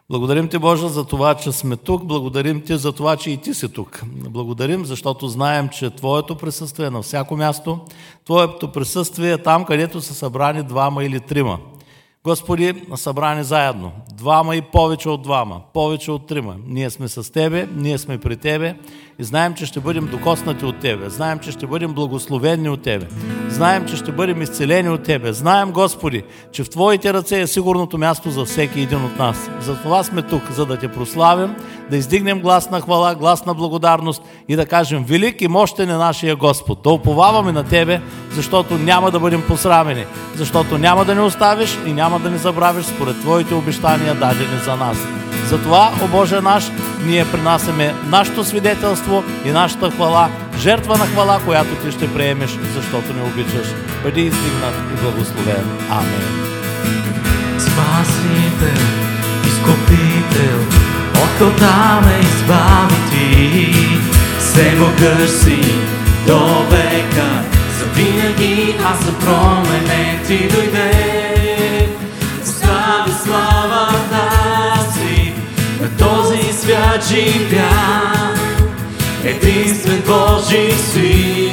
Благодарим Ти, Боже, за това, че сме тук. Благодарим Ти за това, че и Ти си тук. Благодарим, защото знаем, че Твоето присъствие е на всяко място. Твоето присъствие е там, където са събрани двама или трима. Господи, събрани заедно. Двама и повече от двама, повече от трима. Ние сме с Тебе, ние сме при Тебе и знаем, че ще бъдем докоснати от Тебе. Знаем, че ще бъдем благословени от Тебе. Знаем, че ще бъдем изцелени от Тебе. Знаем, Господи, че в Твоите ръце е сигурното място за всеки един от нас. Затова сме тук, за да Те прославим, да издигнем глас на хвала, глас на благодарност и да кажем: велик и мощен е нашия Господ. Да уповаваме на Тебе, защото няма да бъдем посрамени, защото няма да ни оставиш и няма да ни забравиш според Твоите обещания, дадени за нас. Затова, о Боже наш, ние принасяме нашето свидетелство и нашата хвала, жертва на хвала, която Ти ще приемеш, защото ни обичаш. Бъди издигнат и благословен. Амин. Спасител, изкупител, от кълта ме избави Ти. Всемогъщ си до века, завинаги аз за променен Ти дойде. Остави славата си, на този свят живя, единствен Божи си.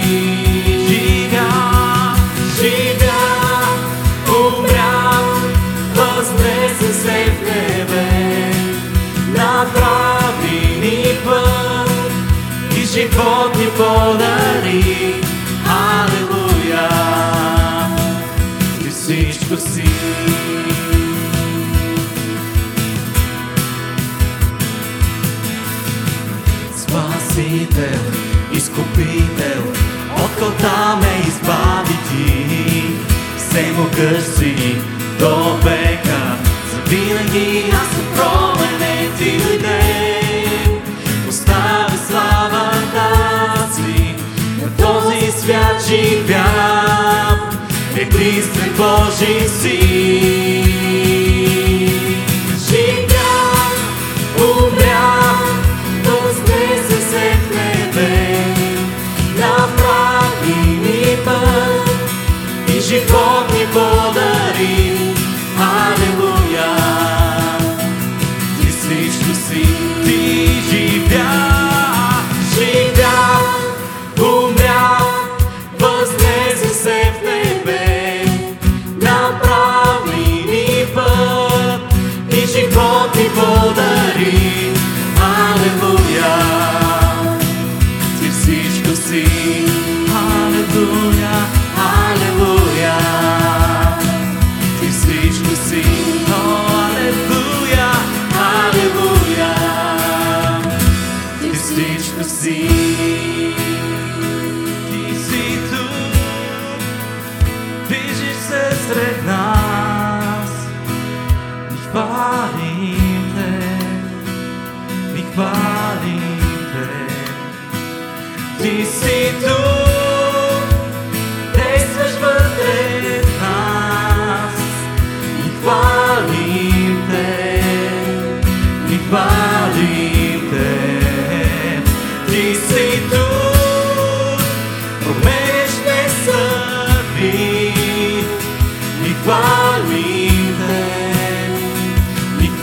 Живя, умря, възнесе се в небе, направи ни път и живот ни подари. Алелуя, Ти всичко си. Спасител, изкупител, от кълта ме избави Ти. Всемогъщ си до века, завинаги аз съм променен Ти дойде. Остави славата си, на този свят живя, единствен Божи си.